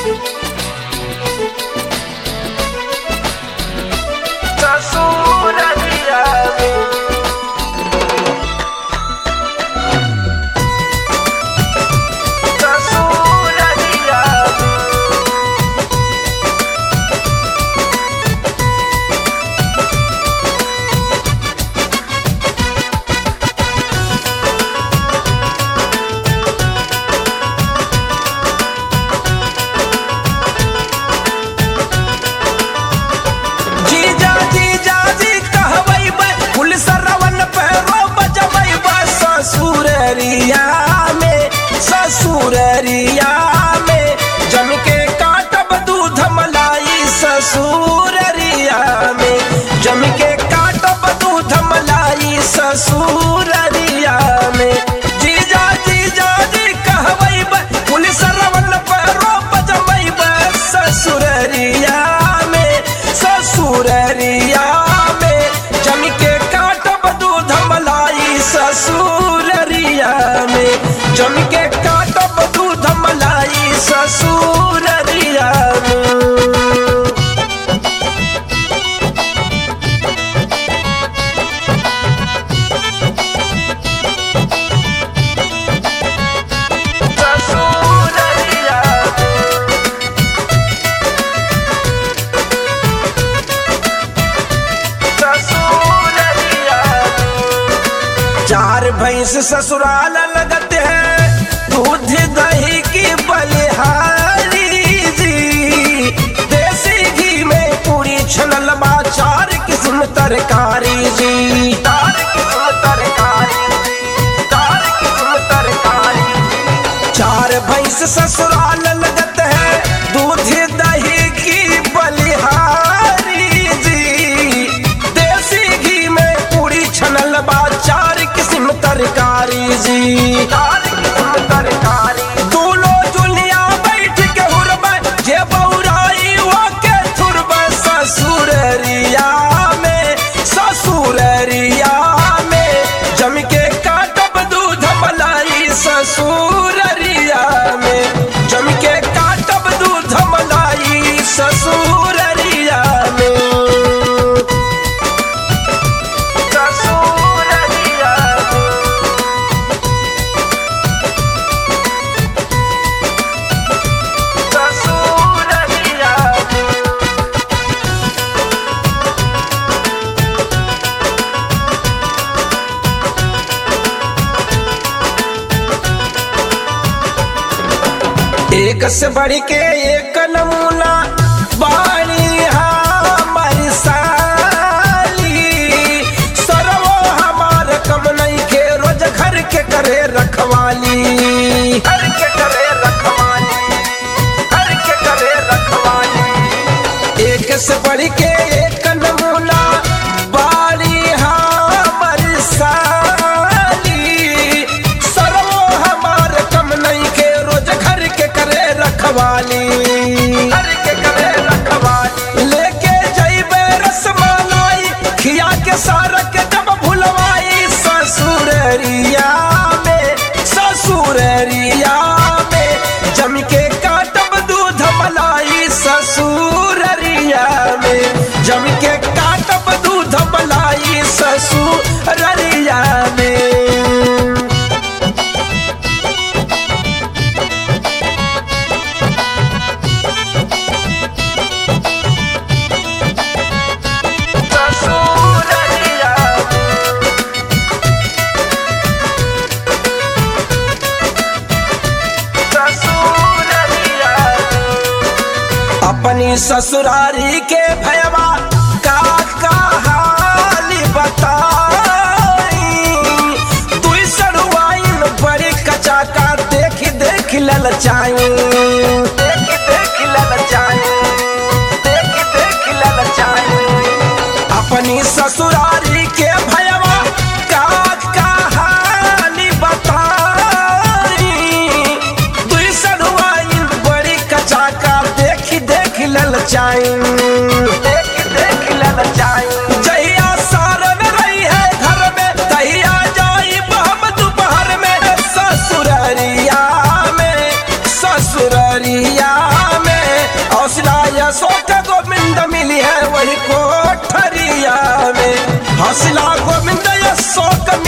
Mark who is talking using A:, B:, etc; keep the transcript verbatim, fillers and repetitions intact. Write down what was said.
A: ससुररिया में ससुररिया जीजा जीजा जी कहवई बा पुलिस रवन पैरो बजवई बा ससुररिया में ससुररिया में जम के काटब दूध मलाई ससुररिया में जम के काटब दूध मलाई ससुररिया में जीजा जीजा जी कहवई बा पुलिस रवन पैरो बजवई बा ससुररिया में ससुररिया में जम के काटब दूध मलाई ससुररिया में जम के काटब दूध मलाई ससुररिया में ससुररिया ससुररिया चार भैंस ससुराल लगते हैं दूध दही की बलिहारी जी देसी घी में पूरी छनल बा चार किस्म तरकारी जी चार किस्म तरकारी चार किस्म तरकारी चार भैंस ससुराल लगते हैं दूध दही की बलिहारी जी देसी घी में पूरी छनल बा चार किस्म तरकारी जी चार किस्म तरकारी दूलो जुलिया बैठ के हुरबा जे बौराई वो के थुरबा ससुररिया में ससुररिया में जम के काटब दूध मलाई ससुररिया में जम के काटब दूध मलाई ससुररिया में ससुररिया ससुररिया एक से बढ़ के एक नमूना बाणी हमारी साली सरवो हमार कम नहीं के रोज घर के करे रखवाली घर के करे रखवाली घर के करे रखवाली एक से बढ़ के एक नमूना बाणी हमारी साली सरवो हमार कम नहीं के रोज घर के करे रखवाली घर के करे रखवाली लेके जइबे रसमलाई खिया के सारा के जब भुलवाई ससुररिया में ससुररिया में जम के काटब दूध मलाई ससुररिया में जम के काटब दूध मलाई ससुररिया में ससुररिया ससुररिया अपनी ससुरारी के भयवा का का हाल बताई दुई सड़ुआइन बड़ी कचा का देख देख ललचाई देख देख ललचाई देख देख ललचाई अपनी ससुरारी के भयवा का का हाल बताई दुई सड़ुआइन बड़ी कचा का देख देख ललचाई देख देख ललचाई जहिया सारन रही है घर में तहिया जाई हम दोपहर में ससुररिया में ससुररिया में अशोक गोविंद मिली है वही कोठरिया में, हौसला गोविंद अशोक